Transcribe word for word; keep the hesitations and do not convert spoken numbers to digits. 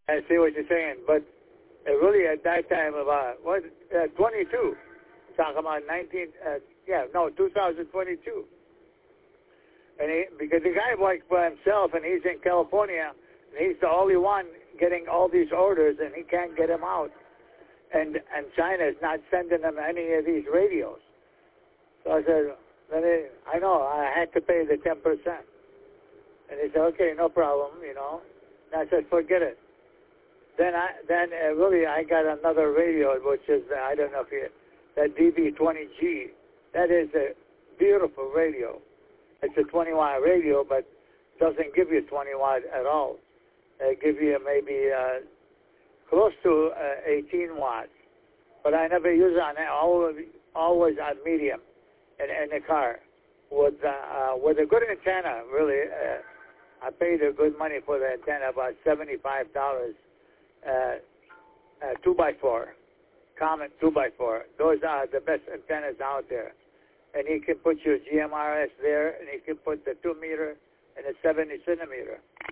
I see what you're saying, but uh, really at that time about what uh, twenty-two, talking about nineteen, uh, yeah, no, two thousand twenty-two, and he, because the guy worked for himself, and he's in California, and he's the only one getting all these orders, and he can't get them out, and and China is not sending them any of these radios. So I said, then he, I know I had to pay the ten percent, and he said, okay, no problem, you know. And I said, forget it. Then I then uh, really I got another radio, which is uh, I don't know if you that D B twenty G. That is a beautiful radio. It's a twenty watt radio, but doesn't give you twenty watt at all. It give you maybe uh, close to uh, eighteen watts. But I never use it on that. Always always on medium in, in the car with uh, uh, with a good antenna. Really, uh, I paid a good money for the antenna, about seventy-five dollars. Uh, uh, two by four, common two by four. Those are the best antennas out there. And you can put your G M R S there, and you can put the two meter and the seventy centimeter.